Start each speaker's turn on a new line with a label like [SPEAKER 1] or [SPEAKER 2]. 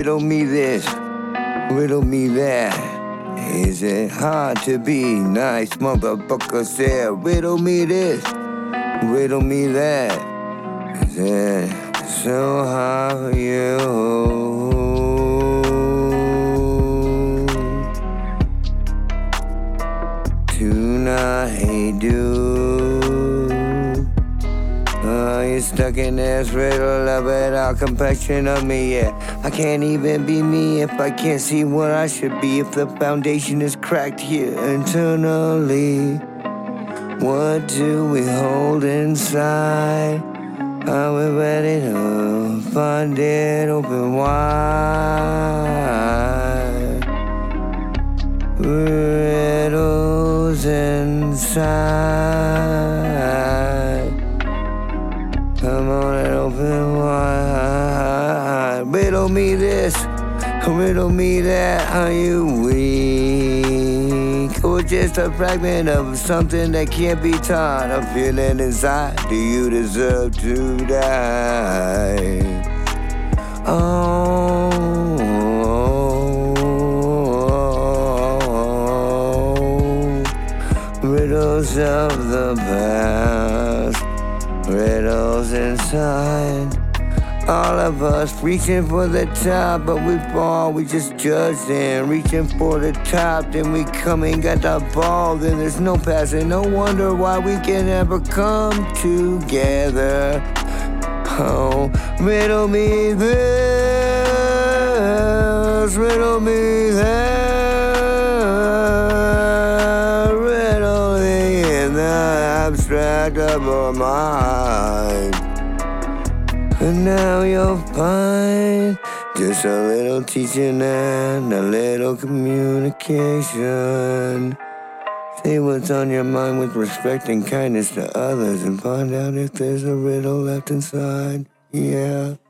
[SPEAKER 1] Riddle me this, riddle me that. Is it hard to be nice, motherfucker? Said, riddle me this, riddle me that. Is it so hard for you to not hate you? You're stuck in this riddle of it, all complexion of me, yeah. I can't even be me if I can't see what I should be. If the foundation is cracked here internally, what do we hold inside? Are we ready to find it open wide? Riddles inside. Come on and open wide. Riddle me this, riddle me that. Are you weak? Or just a fragment of something that can't be taught? A feeling inside. Do you deserve to die? Oh, riddles of the past. Riddles inside. All of us reaching for the top, but we fall, we just judge them. Reaching for the top, then we come and got the ball. Then there's no passing, no wonder why we can never come together. Oh, riddle me this, riddle me that. Riddle me in the abstract of our mind. And now you'll find just a little teaching and a little communication. Say what's on your mind with respect and kindness to others, and find out if there's a riddle left inside. Yeah.